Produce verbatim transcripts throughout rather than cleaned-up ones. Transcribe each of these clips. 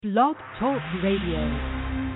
Blog Talk Radio.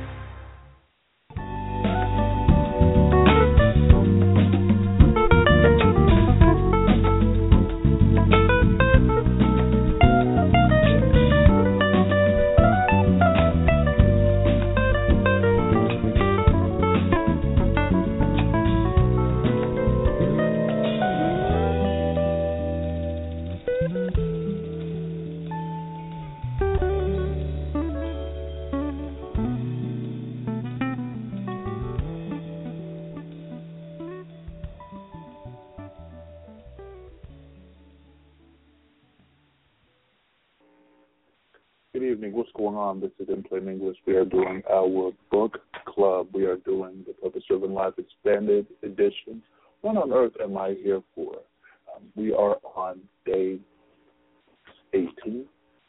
Good evening. What's going on? This is In Plain English. We are doing our book club. We are doing the Purpose Driven Life Expanded Edition. What on earth am I here for? Um, we are on day eighteen.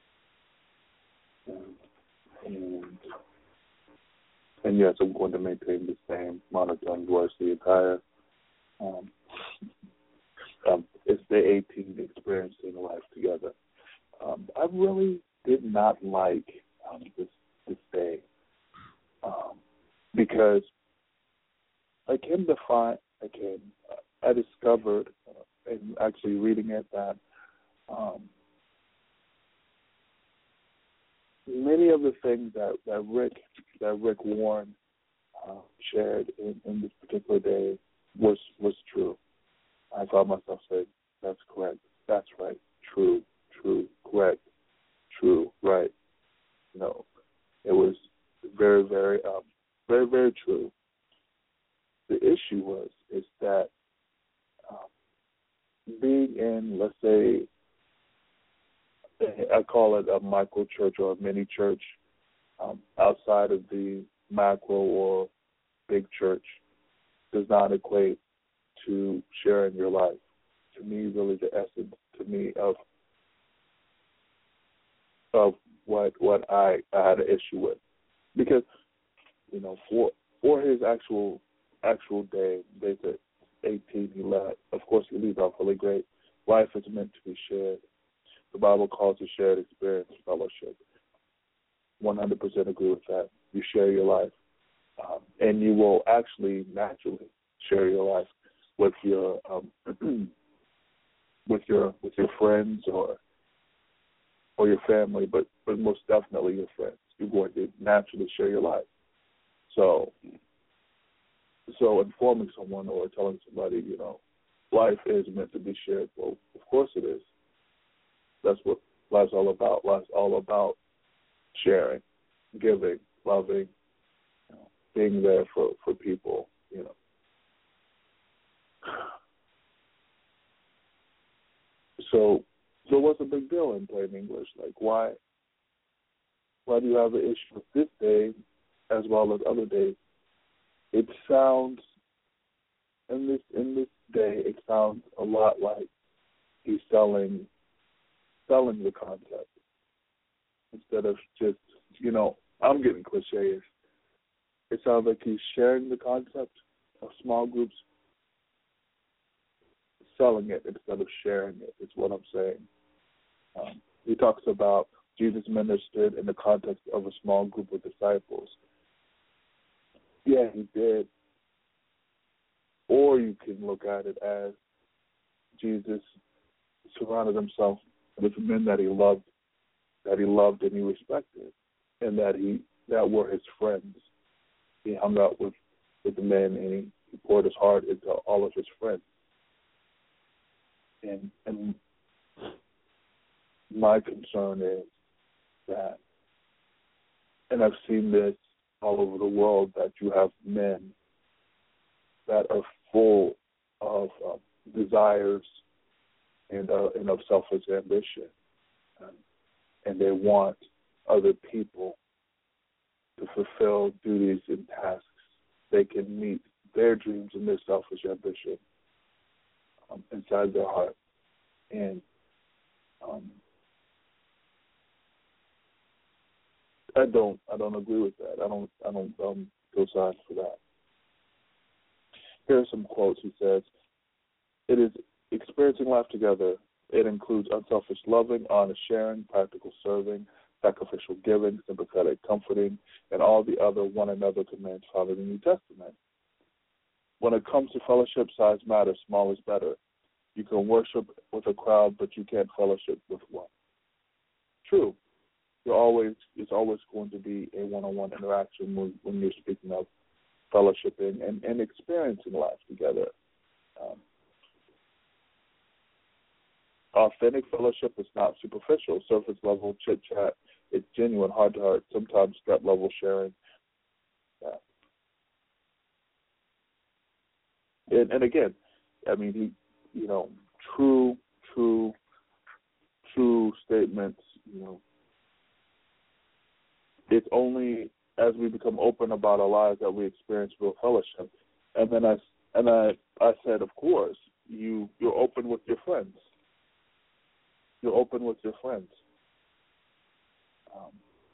Um, and, and yes, I'm going to maintain the same monotone voice the entire. Um, um, it's day eighteen, Experiencing Life Together. Um, I really did not like um, this this day um, because I came to find I came I discovered uh, in actually reading it that um, many of the things that, that Rick that Rick Warren uh, shared in, in this particular day was was true. I found myself saying, "That's correct. That's right. True. True. Correct. True, right. No, it was very, very, um, very, very true. The issue was is that um, being in, let's say, I call it a micro church or a mini church, um, outside of the macro or big church, does not equate to sharing your life. To me, really, the essence to me of of what what I, I had an issue with, because you know for for his actual actual day, they said eighteen. He left. Of course, he leaves off really great. Life is meant to be shared. The Bible calls it shared experience, fellowship. One hundred percent agree with that. You share your life, um, and you will actually naturally share your life with your um, with your with your friends or. or your family, but, but most definitely your friends. You're going to naturally share your life. So, so informing someone or telling somebody, you know, life is meant to be shared. Well, of course it is. That's what life's all about. Life's all about sharing, giving, loving, you know, being there for, for people, you know. So, So what's a big deal in plain English? Like, why why do you have an issue with this day as well as other days? It sounds, in this in this day, it sounds a lot like he's selling selling the concept instead of just, you know, I'm getting cliches. It sounds like he's sharing the concept of small groups, selling it instead of sharing it, is what I'm saying. Um, he talks about Jesus ministered in the context of a small group of disciples. Yeah, he did. Or you can look at it as Jesus surrounded himself with men that he loved, that he loved and he respected, and that he that were his friends. He hung out with, with the men and he, he poured his heart into all of his friends. And and my concern is that, and I've seen this all over the world, that you have men that are full of uh, desires and, uh, and of selfish ambition, um, and they want other people to fulfill duties and tasks. They can meet their dreams and their selfish ambition um, inside their heart, and um, I don't. I don't agree with that. I don't. I don't um, go sides for that. Here are some quotes. He says, "It is experiencing life together. It includes unselfish loving, honest sharing, practical serving, sacrificial giving, sympathetic comforting, and all the other one another commands found in the New Testament. When it comes to fellowship, size matters. Small is better. You can worship with a crowd, but you can't fellowship with one. True. You're always it's always going to be a one-on-one interaction when, when you're speaking of fellowshipping and, and experiencing life together. Um, authentic fellowship is not superficial, surface level chit chat. It's genuine, heart to heart, sometimes gut level sharing. Yeah. And, and again, I mean, he, you know, true, true, true statements. You know, it's only as we become open about our lives that we experience real fellowship. And then I, and I, I said, of course, you you're open with your friends. You're open with your friends. Um,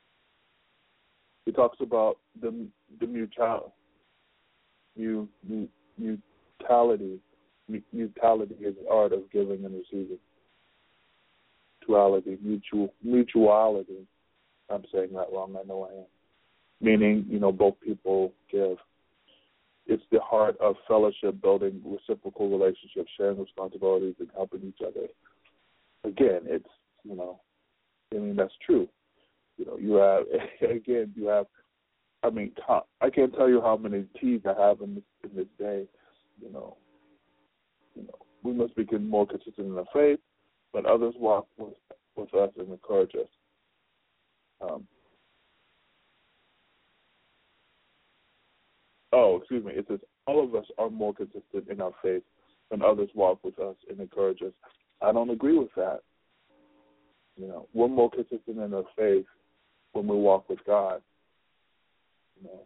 he talks about the the mutual, mu, mu, mutuality. Mutuality is the art of giving and receiving. Mutuality, mutual, mutuality. I'm saying that wrong. I know I am. Meaning, you know, both people give. It's the heart of fellowship, building reciprocal relationships, sharing responsibilities, and helping each other. Again, it's, you know, I mean, that's true. You know, you have, again, you have, I mean, I can't tell you how many T's I have in this, in this day. You know, you know, we must become more consistent in the faith, but others walk with, with us and encourage us. Um, oh, excuse me. It says all of us are more consistent in our faith when others walk with us and encourage us. I don't agree with that. You know, we're more consistent in our faith when we walk with God. You know,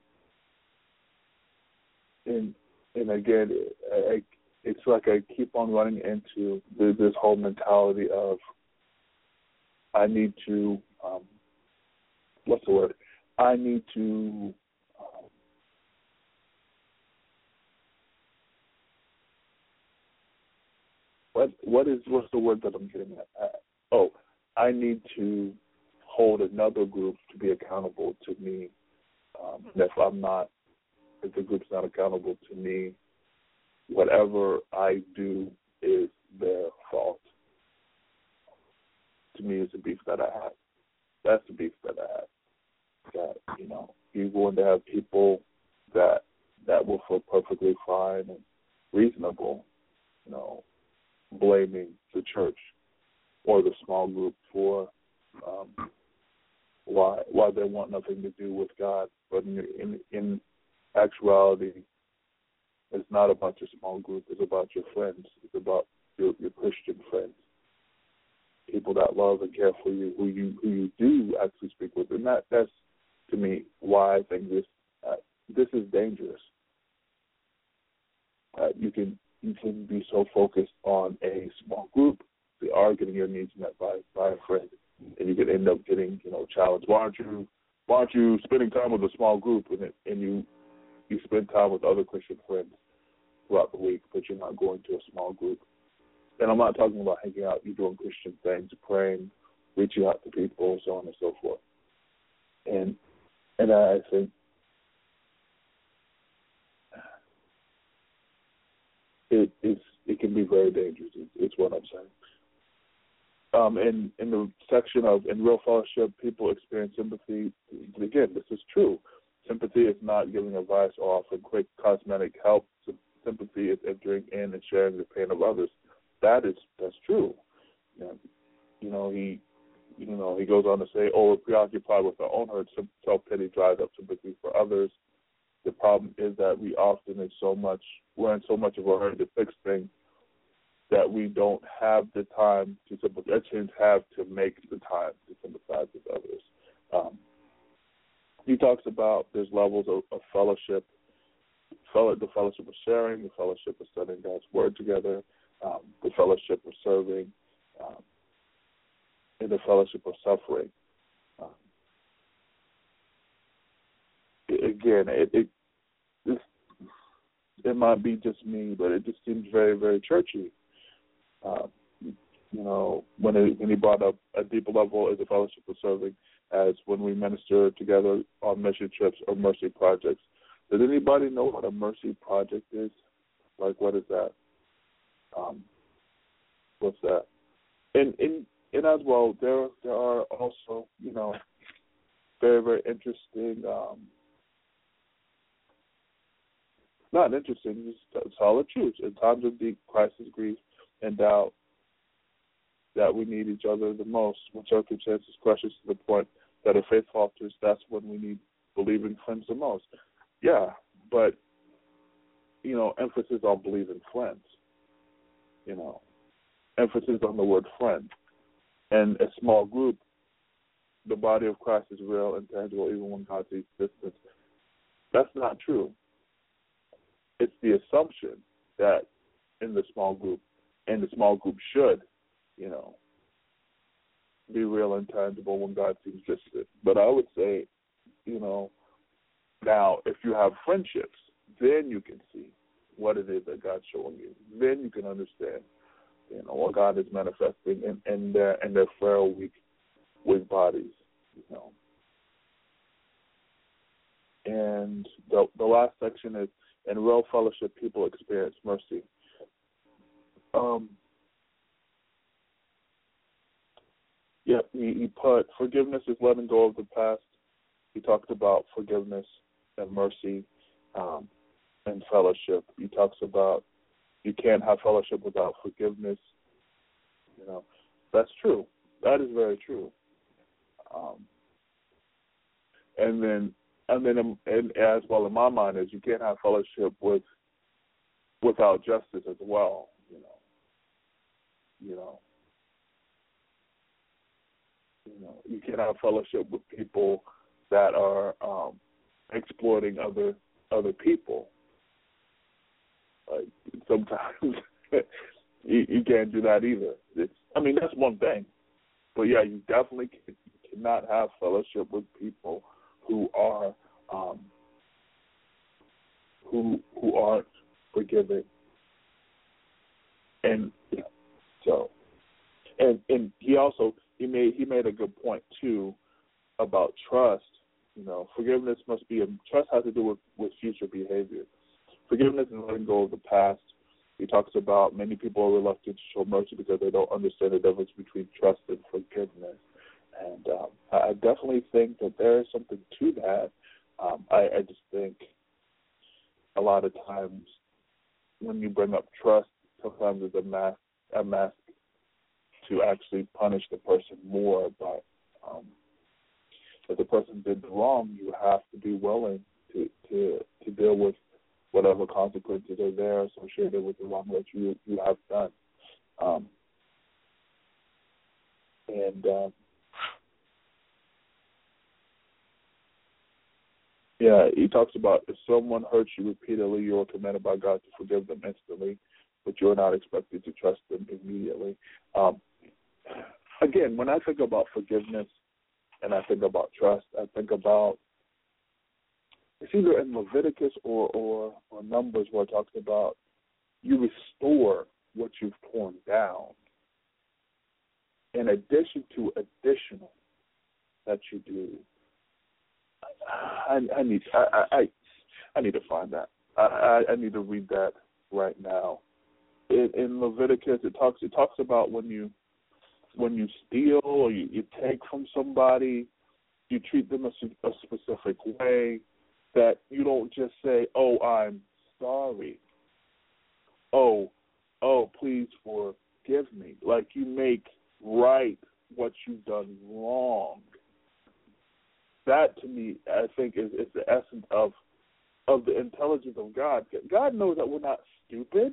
and and again, I, it's like I keep on running into this whole mentality of I need to. Um, what's the word? I need to. Um, what what is what's the word that I'm getting at? Uh, oh, I need to hold another group to be accountable to me. Um, and if I'm not, if the group's not accountable to me, whatever I do is their fault. To me, it's a beef that I have. That's the beef that I have. That, you know, you're going to have people that that will feel perfectly fine and reasonable, you know, blaming the church or the small group for um, why why they want nothing to do with God. But in, in in actuality, it's not about your small group. It's about your friends. It's about your, your Christian friends, people that love and care for you, who you who you do actually speak with. And that that's to me why I think this uh, this is dangerous. Uh, you can you can be so focused on a small group, they are getting your needs met by, by a friend, and you could end up getting, you know, challenged. Why aren't you why aren't you spending time with a small group and it, and you you spend time with other Christian friends throughout the week, but you're not going to a small group? And I'm not talking about hanging out, you're doing Christian things, praying, reaching out to people, so on and so forth. And and I think it it's, it can be very dangerous. It's, it's what I'm saying. Um, in, in the section of in real fellowship, people experience sympathy. Again, this is true. Sympathy is not giving advice or offering quick cosmetic help. Sympathy is entering in and sharing the pain of others. That is that's true. You know, you know he you know he goes on to say, "Oh, we're preoccupied with our own hurt. Self-pity drives up sympathy for others." The problem is that we often in so much we're in so much of a hurry to fix things that we don't have the time to sympathize. Have to make the time to sympathize with others. Um, he talks about there's levels of, of fellowship, fellow, the fellowship of sharing, the fellowship of studying God's word together, um, the fellowship of serving, um, and the fellowship of suffering. Um, again, it, it this, it might be just me, but it just seems very, very churchy. Uh, you know, when, it, when he brought up a deeper level is the fellowship of serving, as when we minister together on mission trips or mercy projects. Does anybody know what a mercy project is? Like, what is that? Um, what's that? And, and, and as well, there there are also, you know, very, very interesting, um, not interesting, just solid truths. In times of deep crisis, grief, and doubt, that we need each other the most. When circumstances crushes to the point that our faith falters, that's when we need believing friends the most. Yeah, but, you know, emphasis on believing friends. You know, emphasis on the word friend. And a small group, the body of Christ is real and tangible even when God sees distance. That's not true. It's the assumption that in the small group, and the small group should, you know, be real and tangible when God sees distant. But I would say, you know, now if you have friendships, then you can see what it is that God's showing you. Then you can understand, you know, what God is manifesting in, in their in their frail, weak, weak bodies, you know. And the the last section is, in real fellowship, people experience mercy. Um. Yeah, he, he put forgiveness is letting go of the past. He talked about forgiveness and mercy um, and fellowship. He talks about you can't have fellowship without forgiveness. You know, that's true. That is very true. Um, and then, and then, um, and as well in my mind is you can't have fellowship with without justice as well. You know, you know. You know, you can have fellowship with people that are um, exploiting other other people. Like sometimes you, you can't do that either. It's, I mean, that's one thing, but yeah, you definitely can, you cannot have fellowship with people who are um, who who aren't forgiving. And yeah, so, and and he also. He made he made a good point too about trust. You know, forgiveness must be a trust has to do with, with future behavior. Forgiveness is letting go of the past. He talks about many people are reluctant to show mercy because they don't understand the difference between trust and forgiveness. And um, I definitely think that there is something to that. Um, I, I just think a lot of times when you bring up trust, sometimes it's a mask a mask to actually punish the person more, but um, if the person did the wrong, you have to be willing to, to to deal with whatever consequences are there associated with the wrong that you you have done. Um, and um, yeah, he talks about if someone hurts you repeatedly, you are commanded by God to forgive them instantly, but you are not expected to trust them immediately. Um, Again, when I think about forgiveness and I think about trust, I think about it's either in Leviticus or, or, or Numbers where it talks about you restore what you've torn down in addition to additional that you do. I, I need I, I I need to find that. I, I need to read that right now. In, in Leviticus, it talks it talks about when you when you steal or you, you take from somebody, you treat them a, a specific way, that you don't just say, oh, I'm sorry. Oh, oh, please forgive me. Like you make right what you've done wrong. That, to me, I think is, is the essence of of the intelligence of God. God knows that we're not stupid.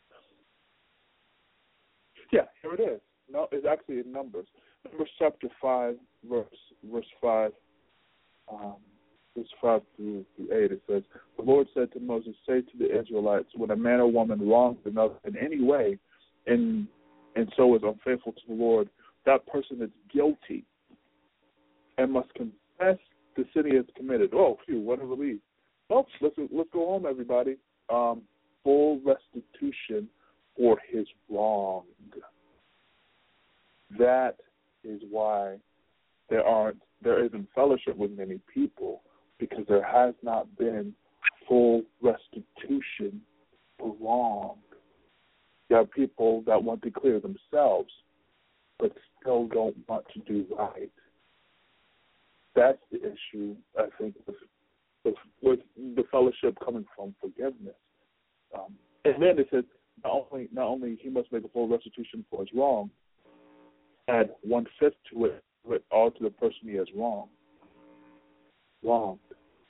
Yeah, here it is. No, it's actually in Numbers. Numbers chapter five, verse verse five, um, verse five through, through eight. It says, "The Lord said to Moses, say to the Israelites, when a man or woman wrongs another in any way, and and so is unfaithful to the Lord, that person is guilty and must confess the sin he has committed." Oh, phew, what a relief! Oh, let's let's go home, everybody. Um, full restitution for his wrong. That is why there aren't there isn't fellowship with many people because there has not been full restitution for wrong. You have people that want to clear themselves but still don't want to do right. That's the issue, I think, with, with, with the fellowship coming from forgiveness. Um, and then it says, not only, not only he must make a full restitution for his wrong, add one-fifth to it, with all to the person he has wronged. Wronged.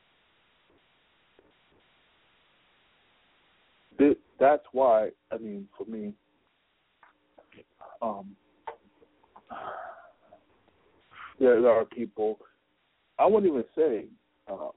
This, that's why, I mean, for me, um, there, there are people, I wouldn't even say uh,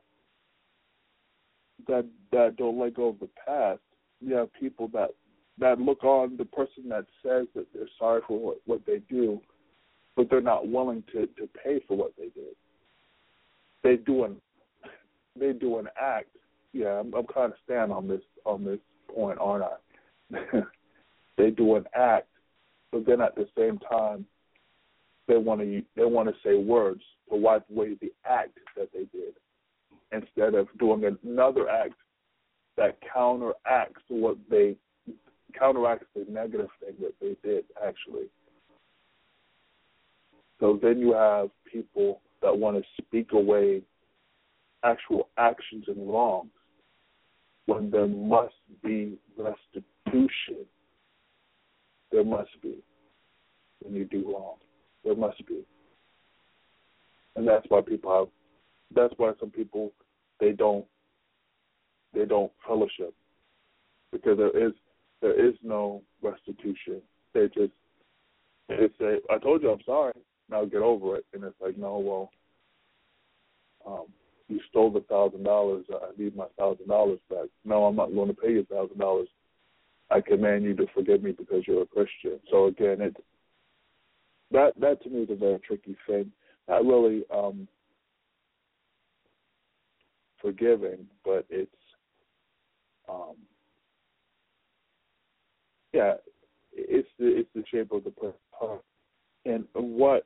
that that don't let go of the past. You have people that, that look on the person that says that they're sorry for what, what they do, but they're not willing to, to pay for what they did. They do an they do an act. Yeah, I'm, I'm kind of stand on this on this point, aren't I? They do an act, but then at the same time, they want to they want to say words to wipe away the act that they did, instead of doing another act that counteracts what they counteracts the negative thing that they did actually. So then you have people that want to speak away actual actions and wrongs when there must be restitution. There must be when you do wrong. There must be. And that's why people have that's why some people they don't they don't fellowship. Because there is there is no restitution. They just they say, I told you I'm sorry. Now get over it. And it's like, no, well, um, you stole the thousand dollars. I need my thousand dollars back. No, I'm not going to pay you a thousand dollars. I command you to forgive me because you're a Christian. So again, it that that to me is a very tricky thing. Not really um, forgiving, but it's um, yeah, it's the it's the shape of the person's heart. And what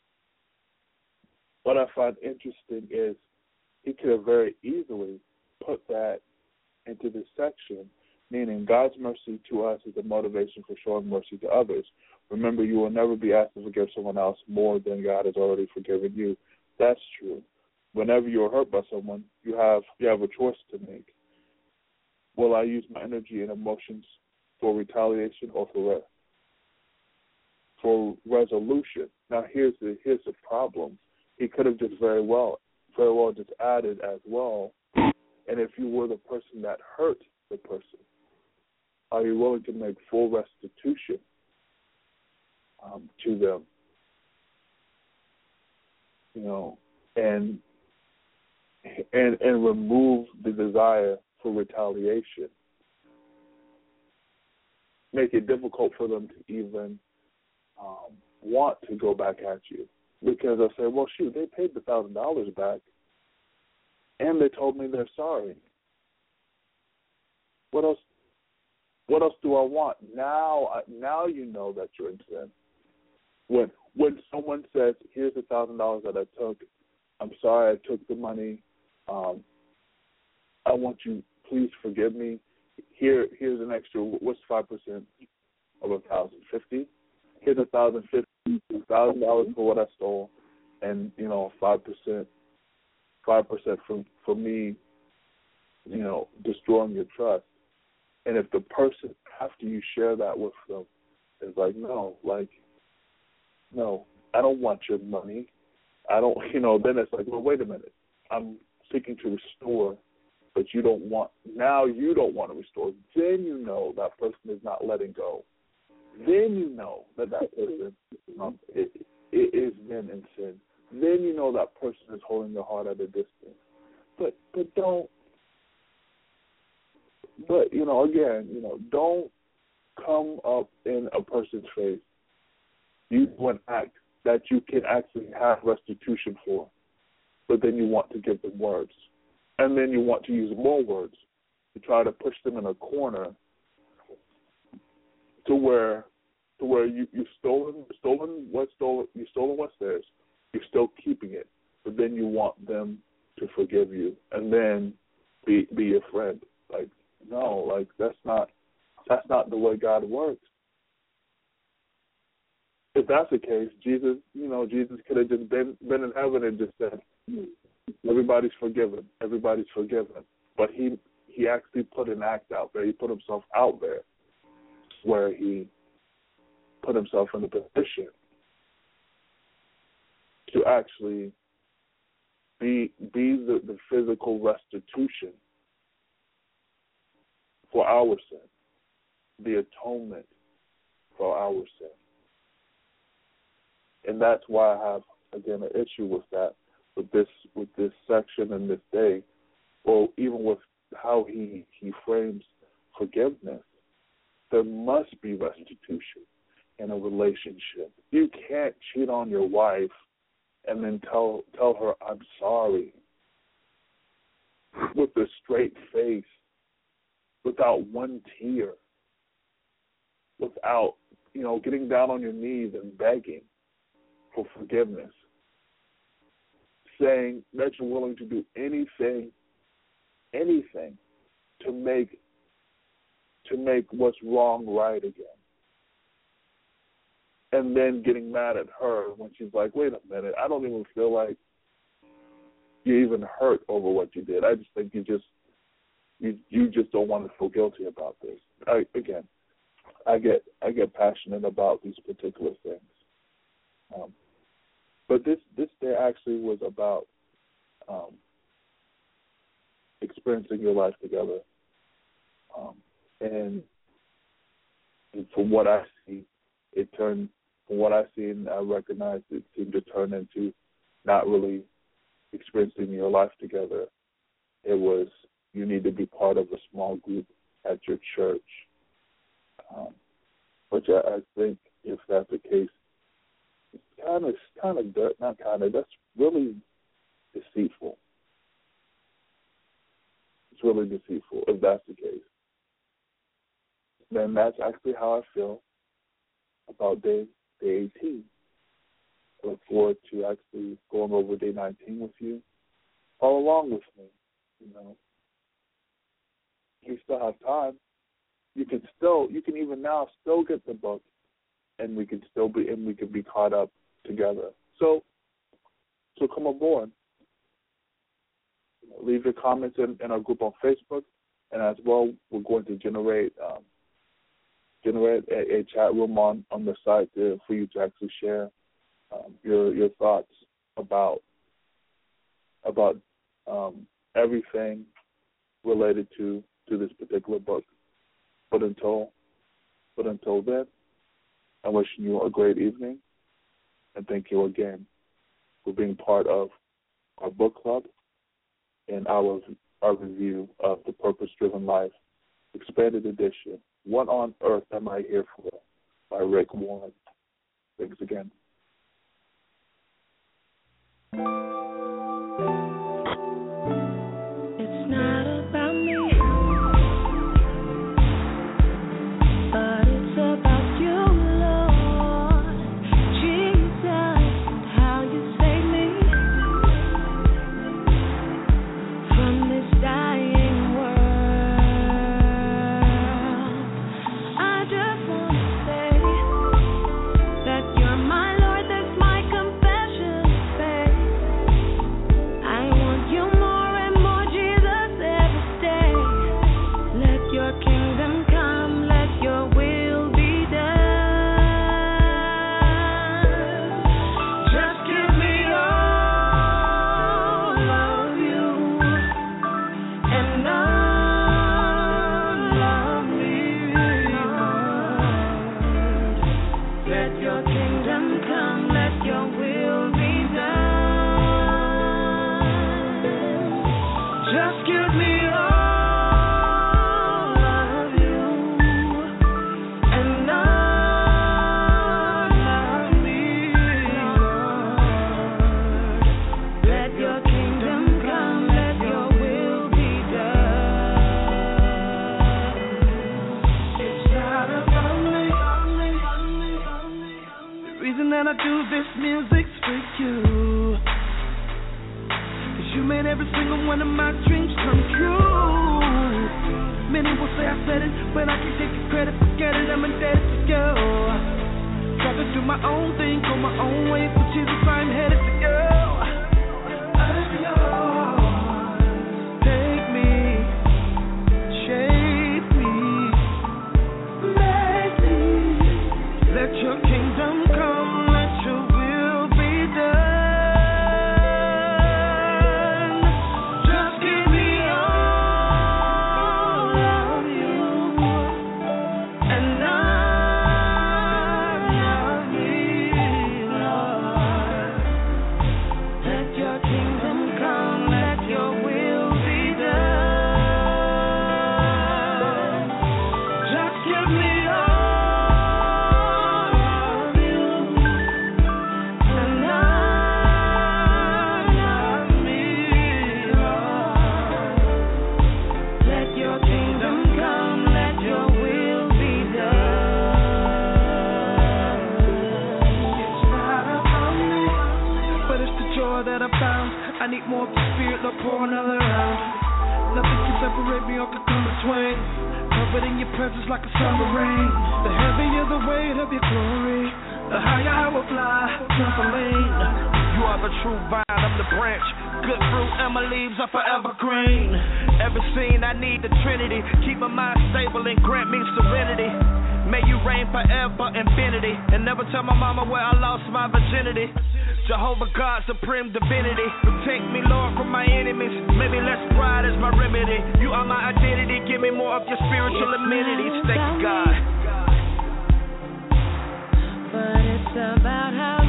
what I find interesting is he could have very easily put that into this section, meaning God's mercy to us is a motivation for showing mercy to others. Remember, you will never be asked to forgive someone else more than God has already forgiven you. That's true. Whenever you're hurt by someone, you have you have a choice to make. Will I use my energy and emotions for retaliation or for re- for resolution? Now, here's the here's the problem. He could have just very well very well just added as well. And if you were the person that hurt the person, are you willing to make full restitution um, to them? You know, and and and remove the desire for retaliation. Make it difficult for them to even um, want to go back at you. Because they'll say, well, shoot, they paid the one thousand dollars back, and they told me they're sorry. What else What else do I want? Now now you know that you're in sin. When, when someone says, here's the one thousand dollars that I took, I'm sorry I took the money, um, I want you, please forgive me. Here, Here's an extra, what's five percent of one thousand fifty? Here's one thousand fifty. one thousand dollars for what I stole, and, you know, five percent five percent for, for me, you know, destroying your trust. And if the person, after you share that with them, is like, no, like, no, I don't want your money. I don't, you know, then it's like, well, wait a minute. I'm seeking to restore, but you don't want, now you don't want to restore. Then you know that person is not letting go. Then you know that that person um, it, it is then in sin. Then you know that person is holding their heart at a distance. But but don't. But you know, again, you know, don't come up in a person's face. You do an act that you can actually have restitution for, but then you want to give them words, and then you want to use more words to try to push them in a corner. To where, to where you you stolen stolen what stolen you stolen what's theirs, You're still keeping it, but then you want them to forgive you and then be be your friend. Like, no, like that's not that's not the way God works. If that's the case, Jesus, you know, Jesus could have just been been in heaven and just said, everybody's forgiven, everybody's forgiven. But he he actually put an act out there. He put himself out there where he put himself in a position to actually be be the, the physical restitution for our sin, the atonement for our sin. And that's why I have, again, an issue with that, with this with this section and this day, or even with how he, he frames forgiveness. There must be restitution in a relationship. You can't cheat on your wife and then tell tell her, I'm sorry, with a straight face, without one tear, without, you know, getting down on your knees and begging for forgiveness, saying that you're willing to do anything, anything to make to make what's wrong right again. And then getting mad at her when she's like, wait a minute, I don't even feel like you even hurt over what you did. I just think you just you you just don't want to feel guilty about this. I, again, I get I get passionate about these particular things. Um, but this, this day actually was about um, experiencing your life together. Um, and, and from what I see, it turned, from what I see and I recognize, it seemed to turn into not really experiencing your life together. It was, you need to be part of a small group at your church, um, which I, I think, if that's the case, it's kind of, kind of, not kind of, that's really deceitful. It's really deceitful, if that's the case. Then that's actually how I feel about day, day eighteen. I look forward to actually going over day nineteen with you. Follow along with me, you know. You still have time. You can still, you can even now still get the book, and we can still be, and we can be caught up together. So, so come aboard. Leave your comments in, in our group on Facebook, and as well, we're going to generate um, generate a, a chat room on, on the site to, for you to actually share um, your your thoughts about about um, everything related to, to this particular book. But until but until then, I'm wishing you a great evening, and thank you again for being part of our book club and our our review of The Purpose-Driven Life, Expanded Edition, What on Earth Am I Here For? By Rick Warren. Thanks again. My Lord, that's my confession, faith. making one of my dreams come true. Many will say I said it, but I can't take the credit. Forget it, I'm indebted to you. Try to do my own thing, go my own way. For Jesus, I'm headed to you. I'm yours. Take me, shape me, make me. Let your kingdom come, let your will be done. Just give me all of you, and none of me, Lord. Let your kingdom come, let your will be done. Just give me all of you, and none of me, Lord. Let your kingdom come, let your will be done. It's not about me, but it's the joy that I found. I need more of the Spirit, Lord, pour another round. Nothing can separate me or can come between. Covered in your presence like a summer rain. The heavier the weight of your glory, the higher I will fly, trampoline. You are the true vine, I'm the branch. Good fruit and my leaves are forever green. Every scene I need the Trinity. Keep my mind stable and grant me serenity. May you reign forever, infinity. And never tell my mama where I lost my virginity. Jehovah God, supreme divinity. Protect me, Lord, from my enemies. Maybe less pride is my remedy. You are my identity. Give me more of your spiritual amenities. Thank you, God. But it's about how